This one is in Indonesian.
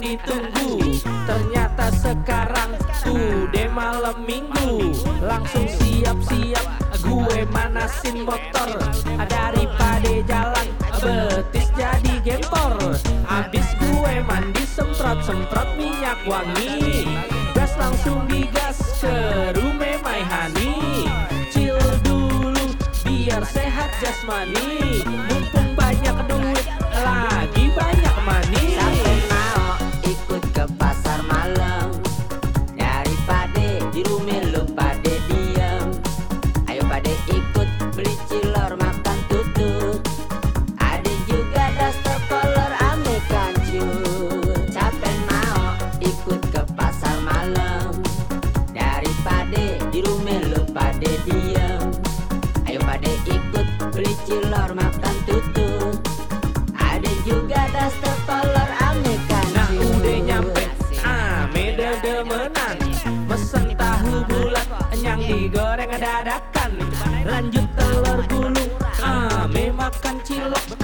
ditunggu. Ternyata sekarang udah malam minggu. Langsung siap-siap gue manasin motor. Daripada jalan betis jadi gempor. Abis gue mandi semprot-semprot minyak wangi. Gas langsung digas ke rumah my honey. Chill dulu biar sehat jasmani. Mumpung banyak duit lagi banyak money. Siapa mau ikut ke pasar malam daripada di rumah lu pada diam? Ayo pada ikut beli cilor makan tutut. Ada juga daster kolor ame kancut. Siapa mau ikut ke pasar malam daripada di rumah lu pada diam? Ayo pada ikut beli cilor makan tutut. Ada juga daster kolor ame kancut. Nah udah nyampe Meda demenan. Mesen tahu bulat yang digoreng dadakan. Lanjut telur gulung, makan cilok